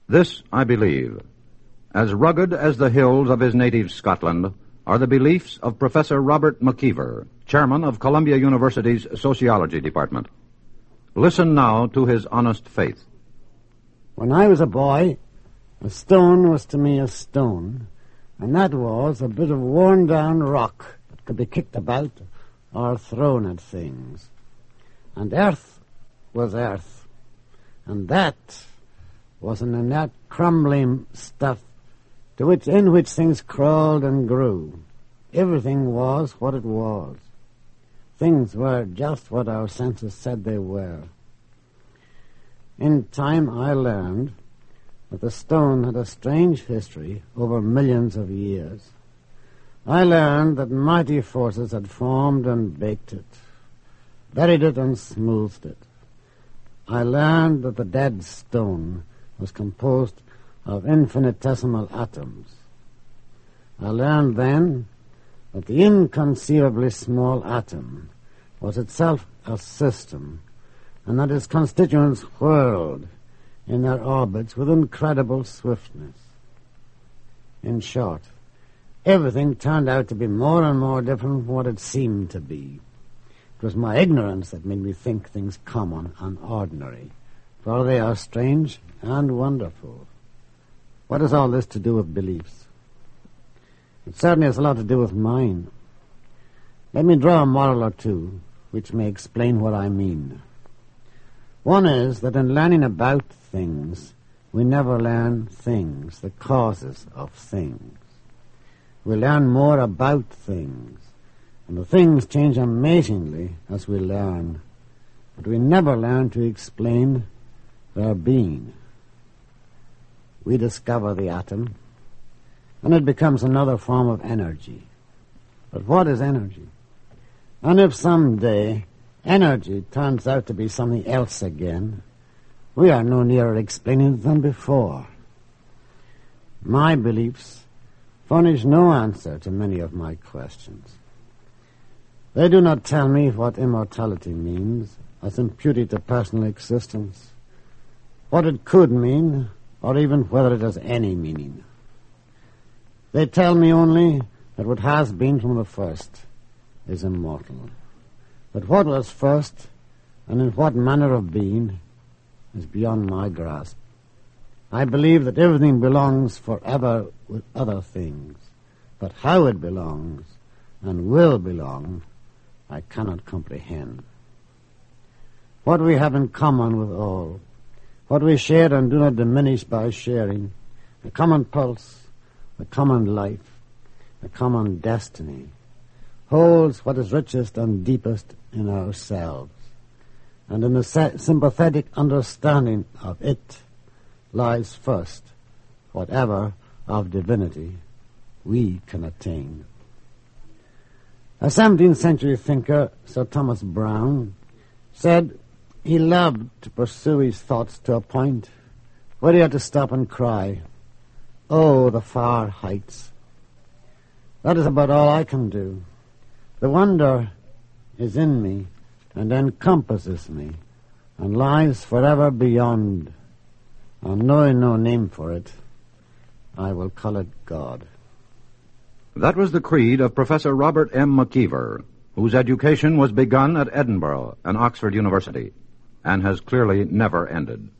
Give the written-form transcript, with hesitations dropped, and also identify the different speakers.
Speaker 1: This I believe. As rugged as the hills of his native Scotland are the beliefs of Professor Robert McKeever, chairman of Columbia University's Sociology Department. Listen now to his honest faith.
Speaker 2: When I was a boy, a stone was to me a stone, and that was a bit of worn-down rock that could be kicked about or thrown at things. And earth was earth, and that was an inert crumbling stuff in which things crawled and grew. Everything was what it was. Things were just what our senses said they were. In time I learned that the stone had a strange history over millions of years. I learned that mighty forces had formed and baked it, buried it and smoothed it. I learned that the dead stone was composed of infinitesimal atoms. I learned then that the inconceivably small atom was itself a system, and that its constituents whirled in their orbits with incredible swiftness. In short, everything turned out to be more and more different from what it seemed to be. It was my ignorance that made me think things common and ordinary, for they are strange and wonderful. What has all this to do with beliefs? It certainly has a lot to do with mine. Let me draw a moral or two which may explain what I mean. One is that in learning about things, we never learn things, the causes of things. We learn more about things, and the things change amazingly as we learn, but we never learn to explain their being. We discover the atom, and it becomes another form of energy. But what is energy? And if someday energy turns out to be something else again, we are no nearer explaining it than before. My beliefs furnish no answer to many of my questions. They do not tell me what immortality means as imputed to personal existence, what it could mean, or even whether it has any meaning. They tell me only that what has been from the first is immortal. But what was first, and in what manner of being, is beyond my grasp. I believe that everything belongs forever with other things, but how it belongs and will belong, I cannot comprehend. What we have in common with all, what we share and do not diminish by sharing, the common pulse, the common life, the common destiny, holds what is richest and deepest in ourselves, and in the sympathetic understanding of it lies first whatever of divinity we can attain. A 17th century thinker, Sir Thomas Browne, said he loved to pursue his thoughts to a point where he had to stop and cry, "Oh, the far heights." That is about all I can do. The wonder is in me and encompasses me and lies forever beyond. And knowing no name for it, I will call it God.
Speaker 1: That was the creed of Professor Robert M. McKeever, whose education was begun at Edinburgh and Oxford University, and has clearly never ended.